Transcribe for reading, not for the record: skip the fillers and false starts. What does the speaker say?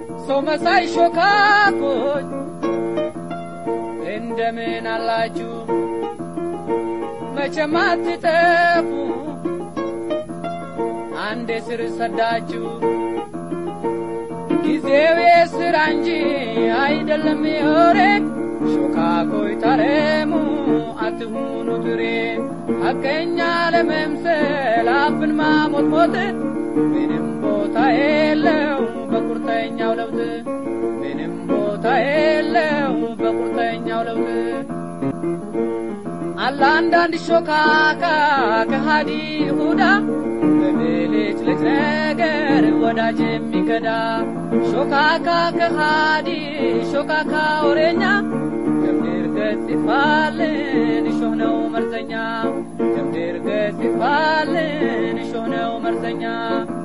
ሶመሳይ ሾካኮች እንደምን አላችሁ መቼም አትጠፉ አንዴ ስር ሰዳችሁ ጊዜው የሥራ እንጂ አይደለም የወሬ ሾካኮይ ታረሙ አትሁኑ ትሬ ሐቀኛ ለመምሰል አፍን ማሞትሞት ምንም ቦታ የለው በቁርጠኛው ለውጥ ምንም ቦታ የለው በቁርጠኛው ለውጥ አላ አንዳንድ ሾካካ ከሃዲ ይሁዳ በብልጭ ልጭ ነገር ወዳጅ የሚከዳ ሾካካ ከሃዲ ሾካካ ወሬኛ ከምድር ገጽ ይጥፋልን እሾህ ነው መርዘኛ ከምድር ገጽ ይጥፋልን እሾህ ነው መርዘኛ